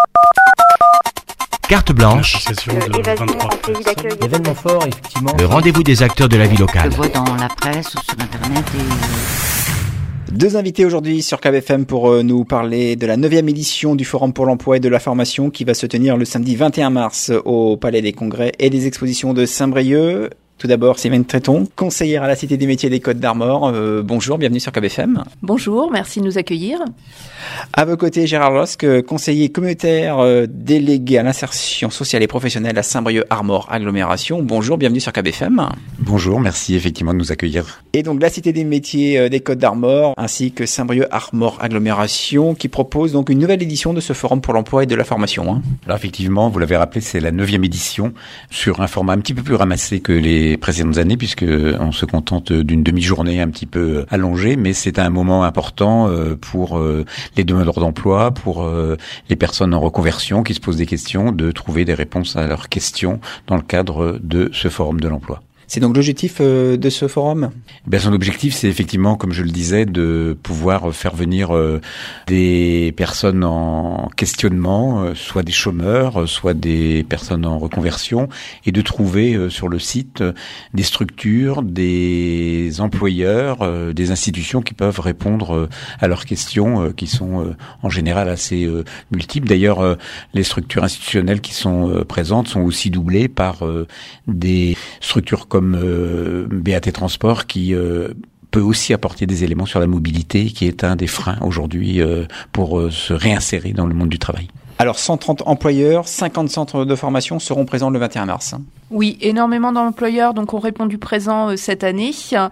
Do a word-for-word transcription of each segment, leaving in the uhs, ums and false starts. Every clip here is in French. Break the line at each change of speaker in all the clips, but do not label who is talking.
Carte blanche.
Événement fort, effectivement.
Le rendez-vous des acteurs de la vie locale.
Je vois dans la presse ou sur Internet et...
Deux invités aujourd'hui sur K B F M pour nous parler de la neuvième édition du Forum pour l'emploi et de la formation qui va se tenir le samedi vingt et un mars au Palais des Congrès et des Expositions de Saint-Brieuc. Tout d'abord, Sylvaine Tréton, conseillère à la Cité des métiers des Côtes d'Armor. Euh, bonjour, bienvenue sur K B F M.
Bonjour, merci de nous accueillir.
À vos côtés, Gérard Losque, conseiller communautaire euh, délégué à l'insertion sociale et professionnelle à Saint-Brieuc-Armor Agglomération. Bonjour, bienvenue sur K B F M.
Bonjour, merci effectivement de nous accueillir.
Et donc la Cité des métiers euh, des Côtes d'Armor ainsi que Saint-Brieuc-Armor Agglomération qui propose donc une nouvelle édition de ce Forum pour l'emploi et de la formation. Hein.
Alors effectivement, vous l'avez rappelé, c'est la neuvième édition sur un format un petit peu plus ramassé que les précédentes années puisque on se contente d'une demi-journée un petit peu allongée, mais c'est un moment important pour les demandeurs d'emploi, pour les personnes en reconversion qui se posent des questions, de trouver des réponses à leurs questions dans le cadre de ce forum de l'emploi.
C'est donc l'objectif euh, de ce forum ?
Ben, son objectif, c'est effectivement, comme je le disais, de pouvoir faire venir euh, des personnes en questionnement, euh, soit des chômeurs, soit des personnes en reconversion, et de trouver euh, sur le site euh, des structures, des employeurs, euh, des institutions qui peuvent répondre euh, à leurs questions, euh, qui sont euh, en général assez euh, multiples. D'ailleurs, euh, les structures institutionnelles qui sont euh, présentes sont aussi doublées par euh, des structures comme euh, B A T Transport qui euh, peut aussi apporter des éléments sur la mobilité qui est un des freins aujourd'hui euh, pour euh, se réinsérer dans le monde du travail.
Alors cent trente employeurs, cinquante centres de formation seront présents le vingt et un mars.
Oui, énormément d'employeurs donc ont répondu présent euh, cette année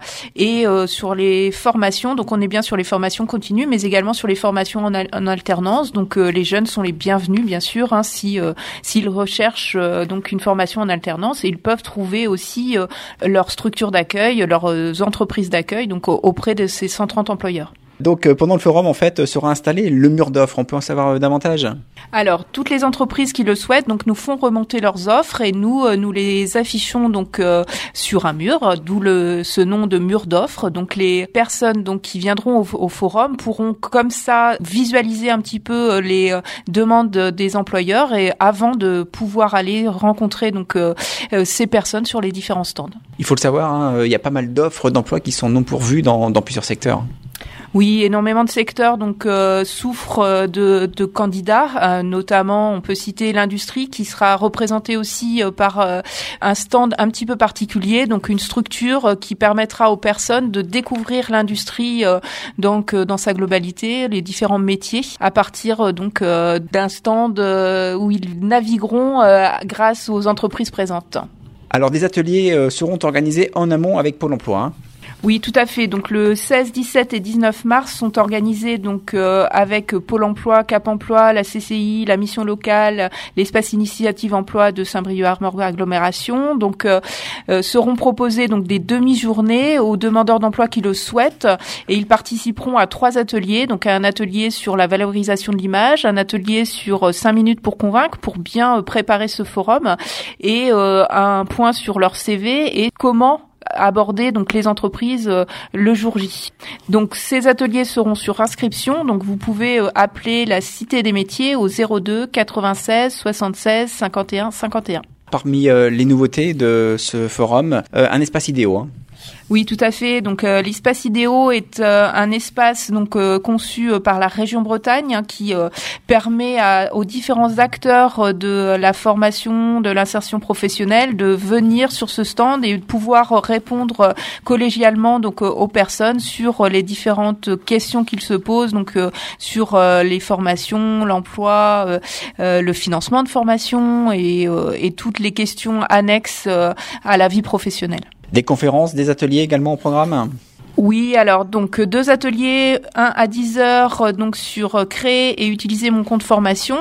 et euh, sur les formations, donc on est bien sur les formations continues mais également sur les formations en, al- en alternance. Donc euh, les jeunes sont les bienvenus bien sûr hein, si euh, s'ils recherchent euh, donc une formation en alternance et ils peuvent trouver aussi euh, leur structure d'accueil, leurs euh, entreprises d'accueil donc euh, auprès de ces cent trente employeurs.
Donc euh, pendant le forum en fait sera installé le mur d'offres. On peut en savoir euh, davantage ?
Alors toutes les entreprises qui le souhaitent donc nous font remonter leurs offres et nous euh, nous les affichons donc euh, sur un mur, d'où le ce nom de mur d'offres. Donc les personnes donc qui viendront au, au forum pourront comme ça visualiser un petit peu les euh, demandes des employeurs et avant de pouvoir aller rencontrer donc euh, euh, ces personnes sur les différents stands. Il
faut le savoir, hein, il y a pas mal d'offres d'emploi qui sont non pourvues dans, dans plusieurs secteurs.
Oui, énormément de secteurs donc euh, souffrent de, de candidats, euh, notamment on peut citer l'industrie qui sera représentée aussi euh, par euh, un stand un petit peu particulier, donc une structure euh, qui permettra aux personnes de découvrir l'industrie euh, donc euh, dans sa globalité, les différents métiers à partir euh, donc euh, d'un stand euh, où ils navigueront euh, grâce aux entreprises présentes.
Alors des ateliers euh, seront organisés en amont avec Pôle emploi. Hein.
Oui, tout à fait. Donc le seize, dix-sept et dix-neuf mars sont organisés donc euh, avec Pôle emploi, Cap emploi, la C C I, la mission locale, l'espace initiative emploi de Saint-Brieuc-Armor Agglomération. Donc euh, euh, seront proposées donc des demi-journées aux demandeurs d'emploi qui le souhaitent et ils participeront à trois ateliers. Donc à un atelier sur la valorisation de l'image, un atelier sur cinq minutes pour convaincre pour bien préparer ce forum et euh, un point sur leur C V et comment aborder donc les entreprises euh, le jour J. Donc ces ateliers seront sur inscription, donc vous pouvez euh, appeler la Cité des métiers au zéro deux quatre-vingt-seize soixante-seize cinquante et un cinquante et un.
Parmi euh, les nouveautés de ce forum, euh, un espace idéo. Hein.
Oui, tout à fait. Donc euh, l'espace idéo est euh, un espace donc euh, conçu euh, par la région Bretagne hein, qui euh, permet à, aux différents acteurs de la formation, de l'insertion professionnelle de venir sur ce stand et de pouvoir répondre euh, collégialement donc euh, aux personnes sur euh, les différentes questions qu'ils se posent donc euh, sur euh, les formations, l'emploi, euh, euh, le financement de formation et, euh, et toutes les questions annexes euh, à la vie professionnelle.
Des conférences, des ateliers également au programme ?
Oui, alors donc deux ateliers, un à dix heures donc sur créer et utiliser mon compte formation,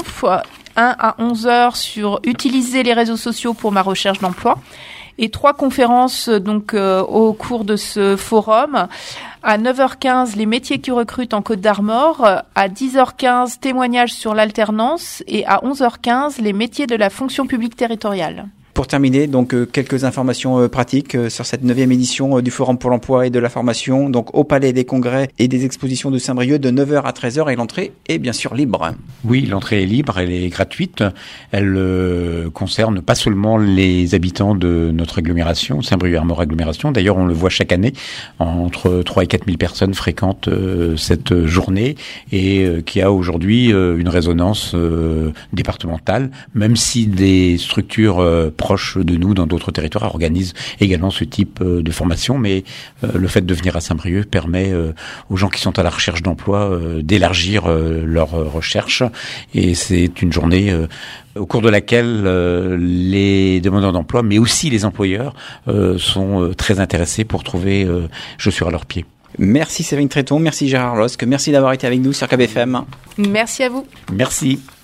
un à onze heures sur utiliser les réseaux sociaux pour ma recherche d'emploi et trois conférences donc euh, au cours de ce forum. À neuf heures quinze, les métiers qui recrutent en Côte d'Armor. À dix heures quinze, témoignages sur l'alternance. Et à onze heures quinze, les métiers de la fonction publique territoriale.
Pour terminer, donc euh, quelques informations euh, pratiques euh, sur cette neuvième édition euh, du Forum pour l'emploi et de la formation, donc au Palais des Congrès et des Expositions de Saint-Brieuc de neuf heures à treize heures, et l'entrée est bien sûr libre.
Oui, l'entrée est libre, elle est gratuite. Elle euh, concerne pas seulement les habitants de notre agglomération, Saint-Brieuc-Armor Agglomération. D'ailleurs, on le voit chaque année, entre trois et quatre mille personnes fréquentent euh, cette journée et euh, qui a aujourd'hui euh, une résonance euh, départementale, même si des structures euh, proches de nous dans d'autres territoires organisent également ce type euh, de formation. Mais euh, le fait de venir à Saint-Brieuc permet euh, aux gens qui sont à la recherche d'emploi euh, d'élargir euh, leur euh, recherche. Et c'est une journée euh, au cours de laquelle euh, les demandeurs d'emploi, mais aussi les employeurs, euh, sont euh, très intéressés pour trouver euh, chaussures à leurs pieds.
Merci Séverine Tréton, merci Gérard Losque, merci d'avoir été avec nous sur K B F M.
Merci à vous.
Merci.